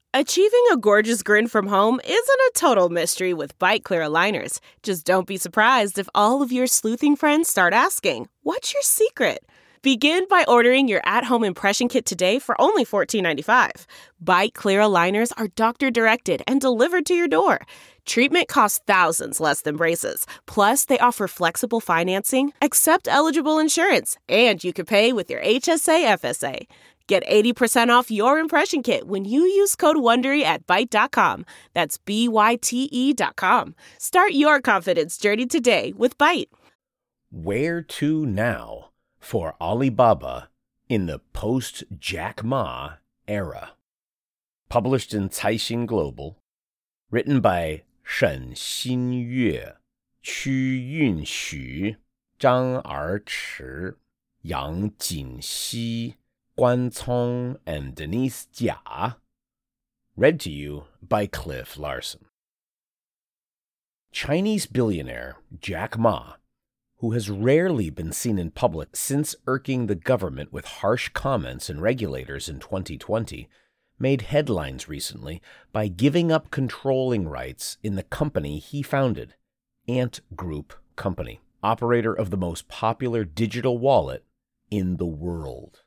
Achieving a gorgeous grin from home isn't a total mystery with Byte Clear aligners. Just don't be surprised if all of your sleuthing friends start asking, "What's your secret?" Begin by ordering your at-home impression kit today for only $14.95. Byte Clear aligners are doctor-directed and delivered to your door. Treatment costs thousands less than braces. Plus, they offer flexible financing, accept eligible insurance, and you can pay with your HSA FSA. Get 80% off your impression kit when you use code WONDERY at Byte.com. That's BYTE.com. Start your confidence journey today with Byte. Where to now for Alibaba in the post-Jack Ma era? Published in Caixin Global. Written by Shen Xinyue, Qu Yunxu, Zhang Erchi, Yang Jinxi, Guan Cong, and Denise Jia. Read to you by Cliff Larson. Chinese billionaire Jack Ma, who has rarely been seen in public since irking the government with harsh comments and regulators in 2020, made headlines recently by giving up controlling rights in the company he founded, Ant Group Company, operator of the most popular digital wallet in the world.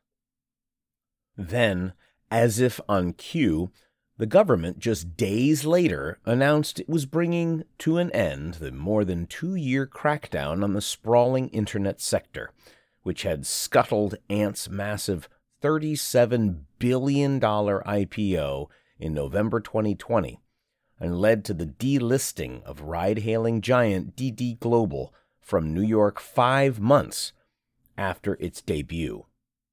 Then, as if on cue, the government just days later announced it was bringing to an end the more than 2-year crackdown on the sprawling internet sector, which had scuttled Ant's massive $37 billion IPO in November 2020 and led to the delisting of ride-hailing giant DiDi Global from New York 5 months after its debut.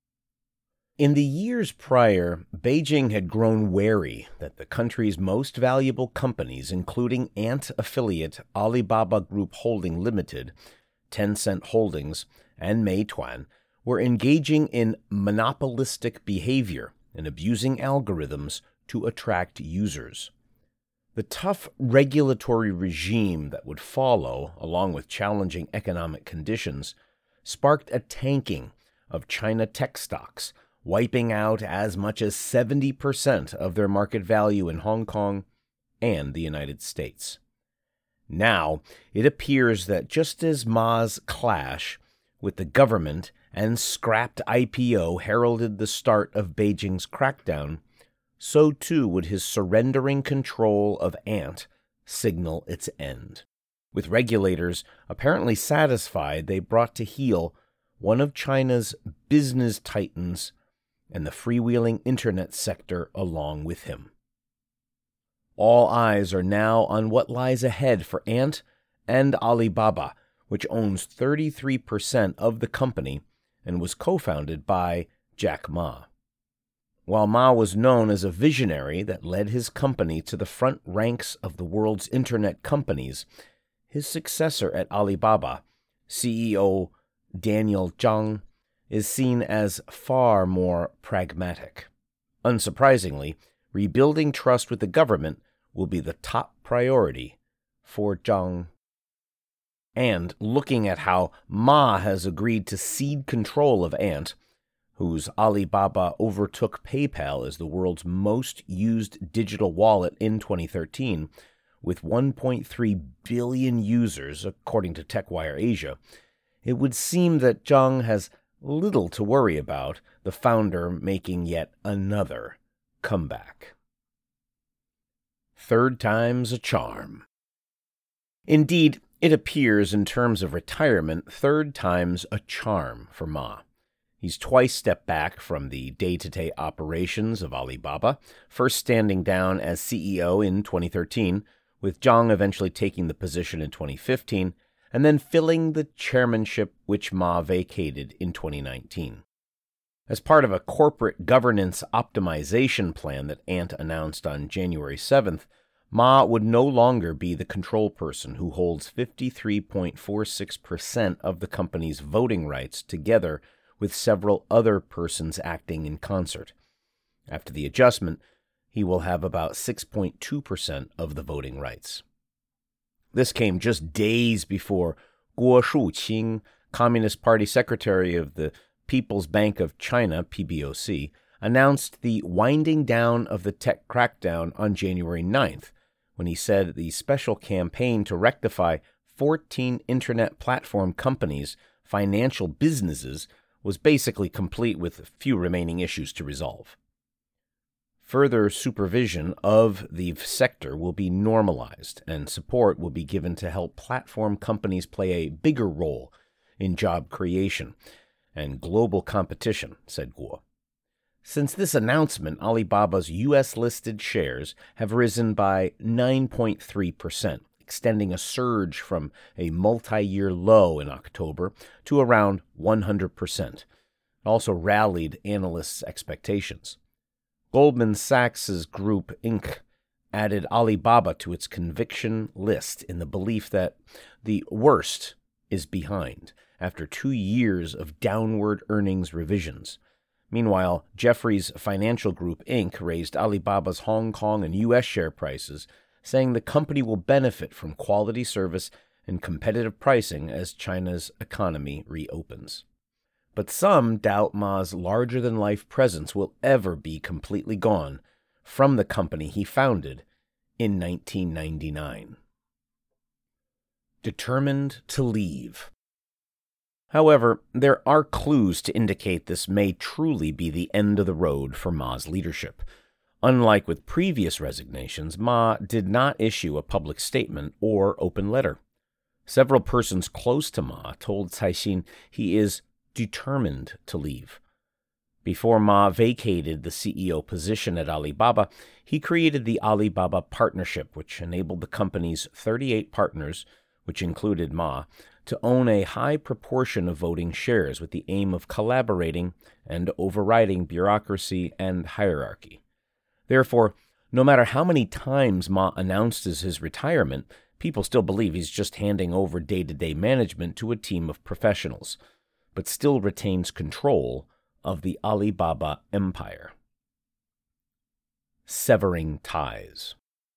In the years prior, Beijing had grown wary that the country's most valuable companies, including Ant affiliate Alibaba Group Holding Limited, Tencent Holdings, and Meituan, were engaging in monopolistic behavior and abusing algorithms to attract users. The tough regulatory regime that would follow, along with challenging economic conditions, sparked a tanking of China tech stocks, wiping out as much as 70% of their market value in Hong Kong and the United States. Now, it appears that just as Ma's clash with the government and scrapped IPO heralded the start of Beijing's crackdown, so too would his surrendering control of Ant signal its end. With regulators apparently satisfied, they brought to heel one of China's business titans and the freewheeling internet sector along with him. All eyes are now on what lies ahead for Ant and Alibaba, which owns 33% of the company and was co-founded by Jack Ma. While Ma was known as a visionary that led his company to the front ranks of the world's internet companies, his successor at Alibaba, CEO Daniel Zhang, is seen as far more pragmatic. Unsurprisingly, rebuilding trust with the government will be the top priority for Zhang. And looking at how Ma has agreed to cede control of Ant, whose Alibaba overtook PayPal as the world's most used digital wallet in 2013, with 1.3 billion users, according to TechWire Asia, it would seem that Zhang has little to worry about, the founder making yet another comeback. Third time's a charm. Indeed, it appears in terms of retirement, third time's a charm for Ma. He's twice stepped back from the day-to-day operations of Alibaba, first standing down as CEO in 2013, with Zhang eventually taking the position in 2015, and then filling the chairmanship which Ma vacated in 2019. As part of a corporate governance optimization plan that Ant announced on January 7th, Ma would no longer be the control person who holds 53.46% of the company's voting rights together with several other persons acting in concert. After the adjustment, he will have about 6.2% of the voting rights. This came just days before Guo Shuqing, Communist Party Secretary of the People's Bank of China, PBOC, announced the winding down of the tech crackdown on January 9th, when he said the special campaign to rectify 14 internet platform companies' financial businesses was basically complete with a few remaining issues to resolve. Further supervision of the sector will be normalized, and support will be given to help platform companies play a bigger role in job creation and global competition, said Guo. Since this announcement, Alibaba's U.S.-listed shares have risen by 9.3%, extending a surge from a multi-year low in October to around 100%. It also rallied analysts' expectations. Goldman Sachs' Group Inc. added Alibaba to its conviction list in the belief that the worst is behind after 2 years of downward earnings revisions. Meanwhile, Jefferies Financial Group Inc. raised Alibaba's Hong Kong and U.S. share prices, saying the company will benefit from quality service and competitive pricing as China's economy reopens. But some doubt Ma's larger-than-life presence will ever be completely gone from the company he founded in 1999. Determined to leave. However, there are clues to indicate this may truly be the end of the road for Ma's leadership. Unlike with previous resignations, Ma did not issue a public statement or open letter. Several persons close to Ma told Caixin he is determined to leave. Before Ma vacated the CEO position at Alibaba, he created the Alibaba Partnership, which enabled the company's 38 partners, which included Ma, to own a high proportion of voting shares with the aim of collaborating and overriding bureaucracy and hierarchy. Therefore, no matter how many times Ma announces his retirement, people still believe he's just handing over day-to-day management to a team of professionals, but still retains control of the Alibaba empire. Severing ties.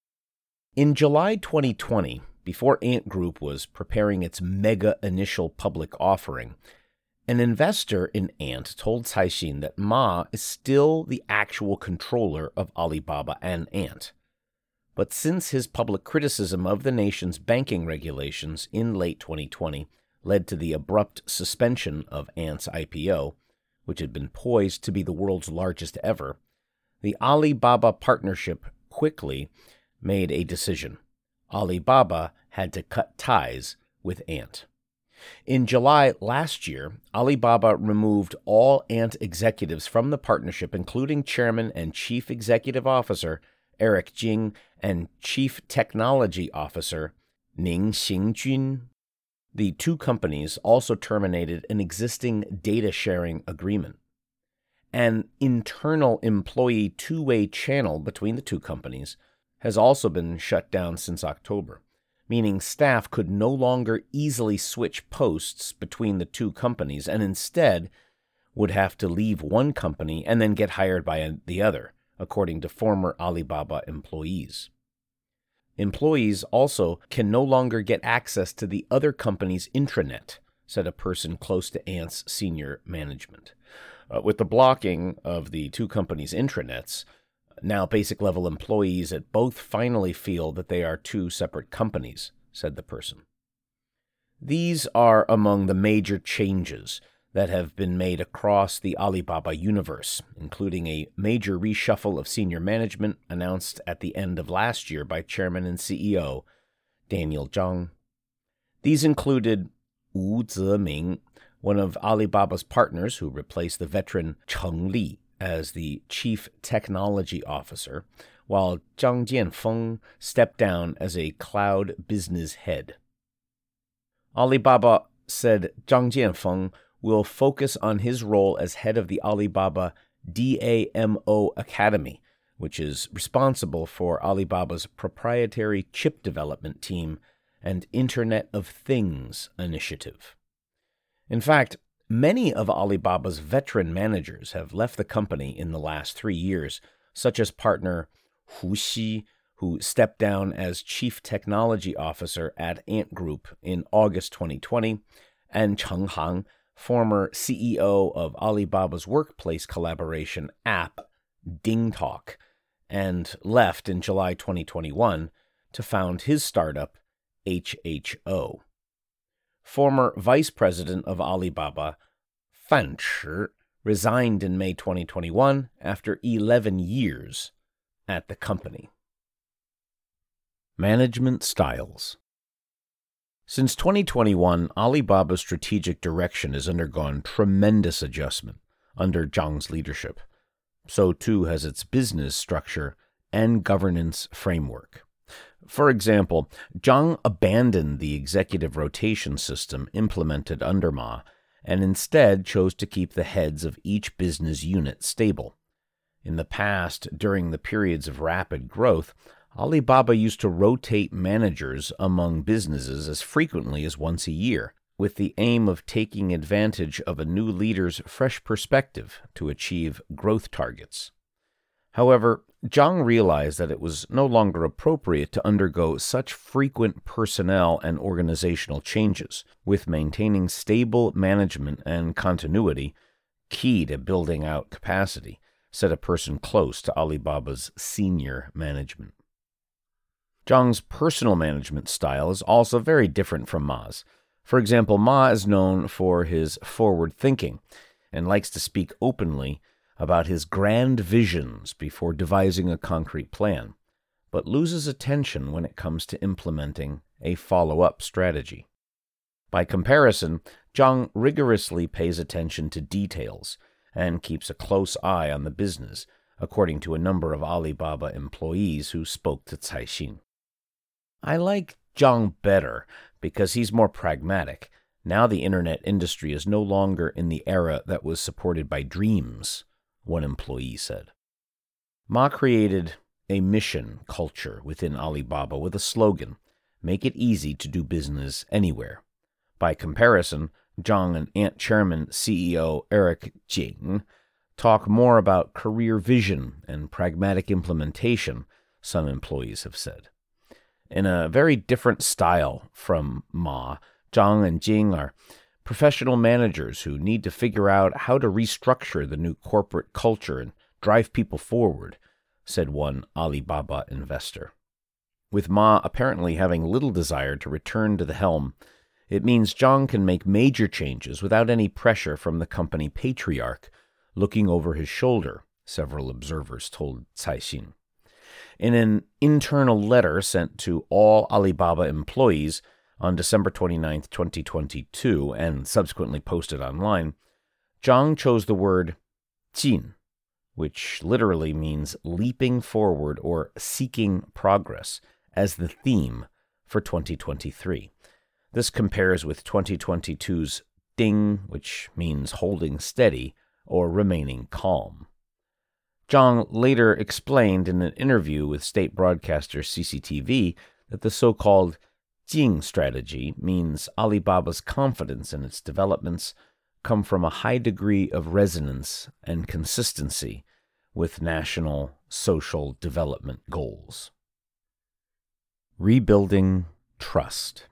In July 2020, before Ant Group was preparing its mega initial public offering, an investor in Ant told Caixin that Ma is still the actual controller of Alibaba and Ant. But since his public criticism of the nation's banking regulations in late 2020 led to the abrupt suspension of Ant's IPO, which had been poised to be the world's largest ever, the Alibaba Partnership quickly made a decision. Alibaba had to cut ties with Ant. In July last year, Alibaba removed all Ant executives from the partnership, including Chairman and Chief Executive Officer Eric Jing and Chief Technology Officer Ning Xingjun. The two companies also terminated an existing data-sharing agreement. An internal employee two-way channel between the two companies has also been shut down since October, meaning staff could no longer easily switch posts between the two companies and instead would have to leave one company and then get hired by the other, according to former Alibaba employees. Employees also can no longer get access to the other company's intranet, said a person close to Ant's senior management. With the blocking of the two companies' intranets, now basic-level employees at both finally feel that they are two separate companies, said the person. These are among the major changes that have been made across the Alibaba universe, including a major reshuffle of senior management announced at the end of last year by Chairman and CEO Daniel Zhang. These included Wu Zeming, one of Alibaba's partners who replaced the veteran Cheng Li as the Chief Technology Officer, while Zhang Jianfeng stepped down as a cloud business head. Alibaba said Zhang Jianfeng will focus on his role as head of the Alibaba DAMO Academy, which is responsible for Alibaba's proprietary chip development team and Internet of Things initiative. In fact, many of Alibaba's veteran managers have left the company in the last 3 years, such as partner Hu Xi, who stepped down as Chief Technology Officer at Ant Group in August 2020, and Cheng Hang, former CEO of Alibaba's workplace collaboration app, DingTalk, and left in July 2021 to found his startup, HHO. Former vice president of Alibaba, Fan Chi, resigned in May 2021 after 11 years at the company. Management styles. Since 2021, Alibaba's strategic direction has undergone tremendous adjustment under Zhang's leadership. So too has its business structure and governance framework. For example, Zhang abandoned the executive rotation system implemented under Ma and instead chose to keep the heads of each business unit stable. In the past, during the periods of rapid growth, Alibaba used to rotate managers among businesses as frequently as once a year, with the aim of taking advantage of a new leader's fresh perspective to achieve growth targets. However, Zhang realized that it was no longer appropriate to undergo such frequent personnel and organizational changes, with maintaining stable management and continuity key to building out capacity, said a person close to Alibaba's senior management. Zhang's personal management style is also very different from Ma's. For example, Ma is known for his forward thinking and likes to speak openly about his grand visions before devising a concrete plan, but loses attention when it comes to implementing a follow-up strategy. By comparison, Zhang rigorously pays attention to details and keeps a close eye on the business, according to a number of Alibaba employees who spoke to Caixin. I like Zhang better because he's more pragmatic. Now the internet industry is no longer in the era that was supported by dreams, one employee said. Ma created a mission culture within Alibaba with a slogan, "Make it easy to do business anywhere." By comparison, Zhang and Ant Chairman CEO Eric Jing talk more about career vision and pragmatic implementation, some employees have said. In a very different style from Ma, Zhang and Jing are professional managers who need to figure out how to restructure the new corporate culture and drive people forward, said one Alibaba investor. With Ma apparently having little desire to return to the helm, it means Zhang can make major changes without any pressure from the company patriarch looking over his shoulder, several observers told Caixin. In an internal letter sent to all Alibaba employees on December 29, 2022, and subsequently posted online, Zhang chose the word "jin," which literally means leaping forward or seeking progress, as the theme for 2023. This compares with 2022's "ding," which means holding steady or remaining calm. Zhang later explained in an interview with state broadcaster CCTV that the so-called Jing strategy means Alibaba's confidence in its developments come from a high degree of resonance and consistency with national social development goals. Rebuilding trust.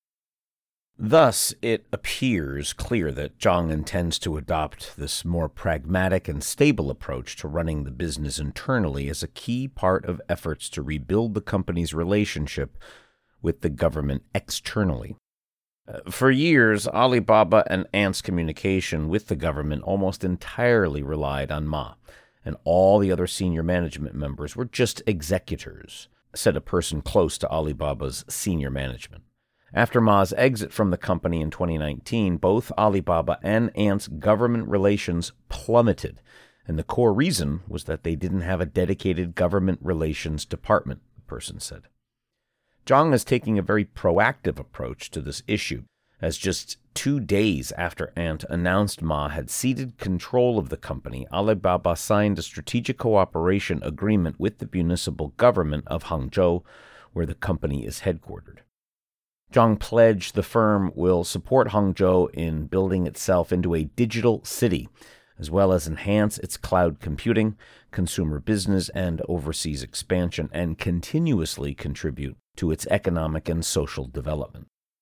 Thus, it appears clear that Zhang intends to adopt this more pragmatic and stable approach to running the business internally as a key part of efforts to rebuild the company's relationship with the government externally. For years, Alibaba and Ant's communication with the government almost entirely relied on Ma, and all the other senior management members were just executors, said a person close to Alibaba's senior management. After Ma's exit from the company in 2019, both Alibaba and Ant's government relations plummeted, and the core reason was that they didn't have a dedicated government relations department, the person said. Zhang is taking a very proactive approach to this issue, as just 2 days after Ant announced Ma had ceded control of the company, Alibaba signed a strategic cooperation agreement with the municipal government of Hangzhou, where the company is headquartered. Zhang pledged the firm will support Hangzhou in building itself into a digital city, as well as enhance its cloud computing, consumer business, and overseas expansion, and continuously contribute to its economic and social development.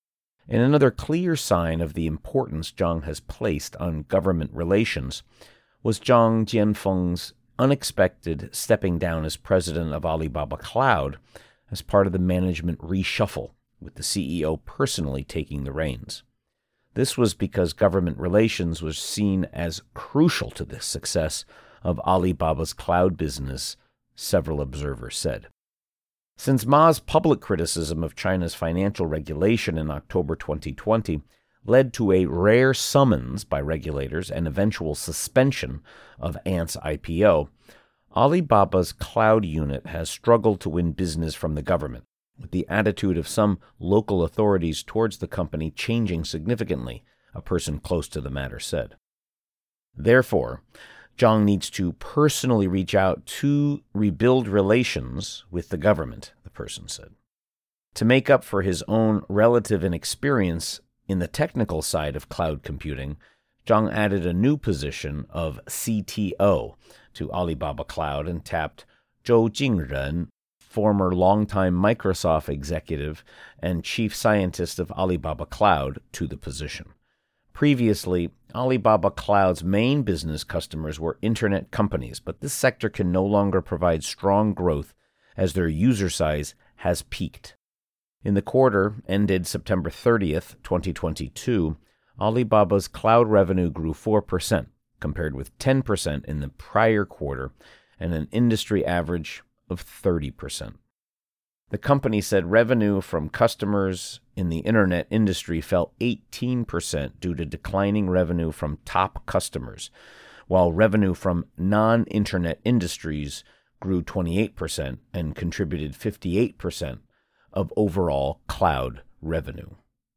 And another clear sign of the importance Zhang has placed on government relations was Zhang Jianfeng's unexpected stepping down as president of Alibaba Cloud as part of the management reshuffle, with the CEO personally taking the reins. This was because government relations was seen as crucial to the success of Alibaba's cloud business, several observers said. Since Ma's public criticism of China's financial regulation in October 2020 led to a rare summons by regulators and eventual suspension of Ant's IPO, Alibaba's cloud unit has struggled to win business from the government, with the attitude of some local authorities towards the company changing significantly, a person close to the matter said. Therefore, Zhang needs to personally reach out to rebuild relations with the government, the person said. To make up for his own relative inexperience in the technical side of cloud computing, Zhang added a new position of CTO to Alibaba Cloud and tapped Zhou Jingren, former longtime Microsoft executive and chief scientist of Alibaba Cloud, to the position. Previously, Alibaba Cloud's main business customers were internet companies, but this sector can no longer provide strong growth as their user size has peaked. In the quarter ended September 30th, 2022, Alibaba's cloud revenue grew 4%, compared with 10% in the prior quarter and an industry average of 30%. The company said revenue from customers in the internet industry fell 18% due to declining revenue from top customers, while revenue from non-internet industries grew 28% and contributed 58% of overall cloud revenue.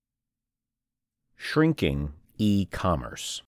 Shrinking e-commerce.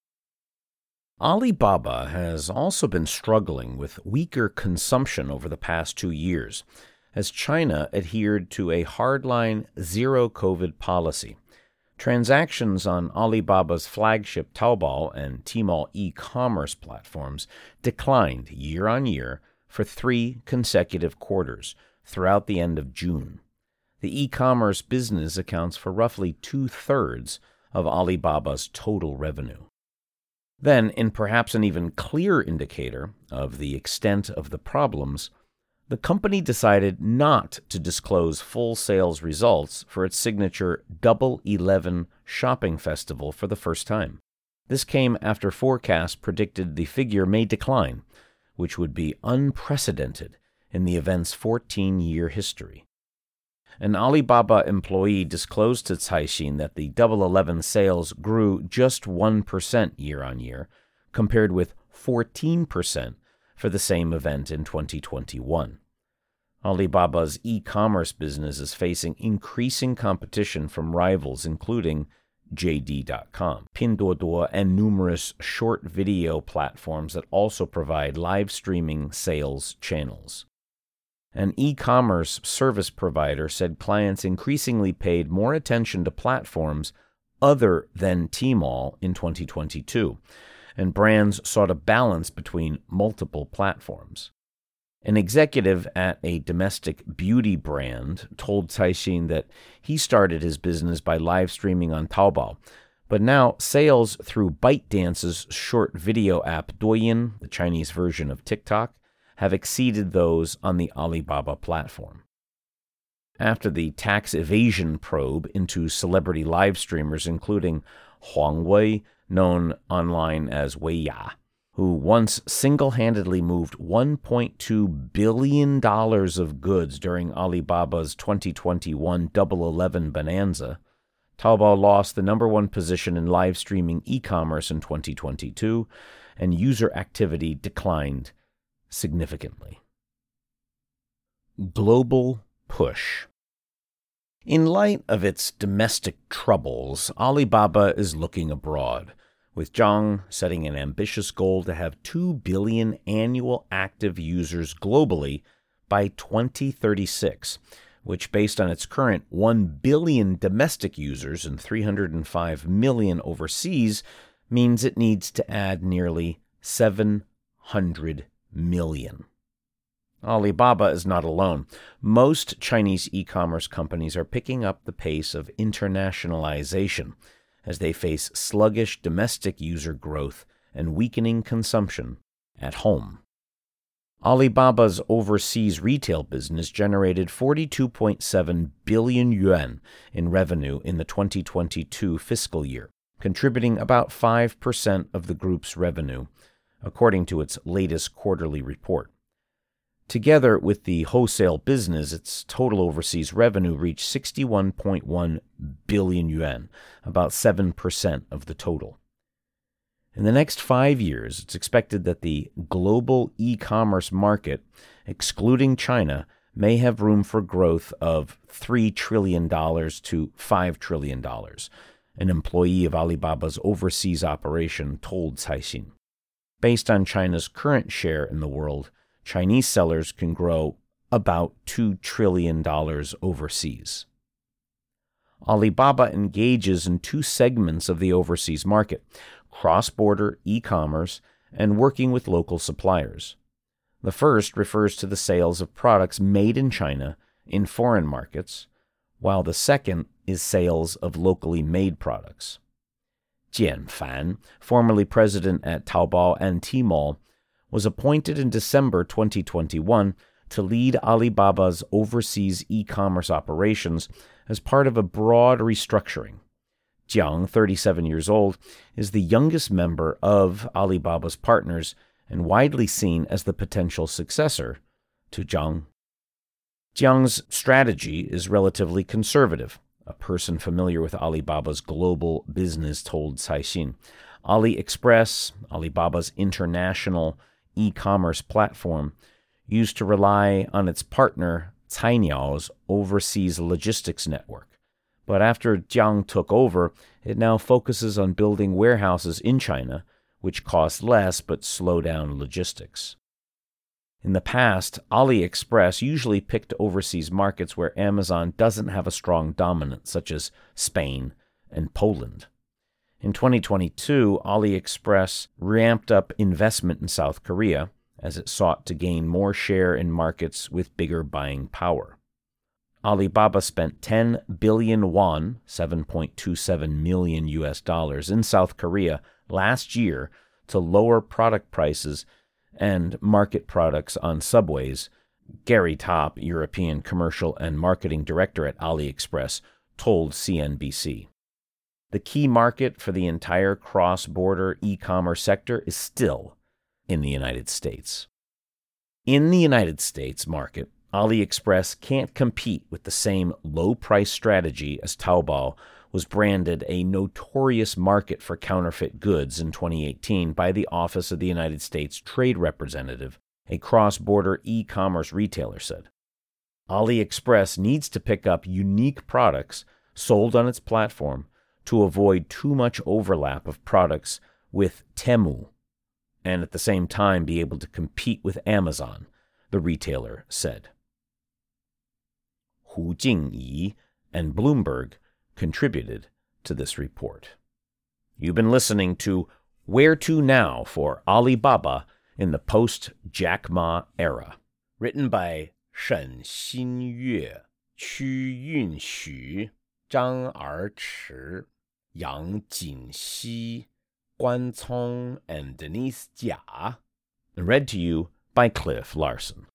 Alibaba has also been struggling with weaker consumption over the past 2 years, as China adhered to a hardline zero-COVID policy. Transactions on Alibaba's flagship Taobao and Tmall e-commerce platforms declined year-on-year for 3 consecutive quarters throughout the end of June. The e-commerce business accounts for roughly 2/3 of Alibaba's total revenue. Then, in perhaps an even clearer indicator of the extent of the problems, the company decided not to disclose full sales results for its signature Double 11 shopping festival for the first time. This came after forecasts predicted the figure may decline, which would be unprecedented in the event's 14-year history. An Alibaba employee disclosed to Caixin that the Double 11 sales grew just 1% year-on-year, compared with 14% for the same event in 2021. Alibaba's e-commerce business is facing increasing competition from rivals including JD.com, Pinduoduo, and numerous short video platforms that also provide live streaming sales channels. An e-commerce service provider said clients increasingly paid more attention to platforms other than Tmall in 2022, and brands sought a balance between multiple platforms. An executive at a domestic beauty brand told Caixin that he started his business by live streaming on Taobao, but now sales through ByteDance's short video app Douyin, the Chinese version of TikTok, have exceeded those on the Alibaba platform. After the tax evasion probe into celebrity live streamers, including Huang Wei, known online as Weiya, who once single-handedly moved $1.2 billion of goods during Alibaba's 2021 Double 11 bonanza, Taobao lost the number 1 position in live streaming e-commerce in 2022, and user activity declined significantly. Global push. In light of its domestic troubles, Alibaba is looking abroad, with Zhang setting an ambitious goal to have 2 billion annual active users globally by 2036, which, based on its current 1 billion domestic users and 305 million overseas, means it needs to add nearly 700 million. Alibaba is not alone. Most Chinese e-commerce companies are picking up the pace of internationalization as they face sluggish domestic user growth and weakening consumption at home. Alibaba's overseas retail business generated 42.7 billion yuan in revenue in the 2022 fiscal year, contributing about 5% of the group's revenue, according to its latest quarterly report. Together with the wholesale business, its total overseas revenue reached 61.1 billion yuan, about 7% of the total. In the next 5 years, it's expected that the global e-commerce market, excluding China, may have room for growth of $3 trillion to $5 trillion, an employee of Alibaba's overseas operation told Caixin. Based on China's current share in the world, Chinese sellers can grow about $2 trillion overseas. Alibaba engages in two segments of the overseas market: cross-border e-commerce and working with local suppliers. The first refers to the sales of products made in China in foreign markets, while the second is sales of locally made products. Jian Fan, formerly president at Taobao and Tmall, was appointed in December 2021 to lead Alibaba's overseas e-commerce operations as part of a broad restructuring. Jiang, 37 years old, is the youngest member of Alibaba's partners and widely seen as the potential successor to Zhang. Jiang's strategy is relatively conservative. A person familiar with Alibaba's global business told Caixin. AliExpress, Alibaba's international e-commerce platform, used to rely on its partner Cainiao's overseas logistics network. But after Jiang took over, it now focuses on building warehouses in China, which cost less but slow down logistics. In the past, AliExpress usually picked overseas markets where Amazon doesn't have a strong dominance, such as Spain and Poland. In 2022, AliExpress ramped up investment in South Korea as it sought to gain more share in markets with bigger buying power. Alibaba spent 10 billion won, $7.27 million in South Korea last year to lower product prices and market products on subways, Gary Top, European Commercial and Marketing Director at AliExpress, told CNBC. The key market for the entire cross-border e-commerce sector is still in the United States. In the United States market, AliExpress can't compete with the same low-price strategy as Taobao was branded a notorious market for counterfeit goods in 2018 by the Office of the United States Trade Representative, a cross-border e-commerce retailer said. AliExpress needs to pick up unique products sold on its platform to avoid too much overlap of products with Temu, and at the same time be able to compete with Amazon, the retailer said. Hu Jingyi and Bloomberg contributed to this report. You've been listening to Where to Now for Alibaba in the post-Jack Ma era, written by Shen Xinyue, Qu Yunxu, Zhang Erchi, Yang Jinxi, Guan Cong, and Denise Jia, and read to you by Cliff Larson.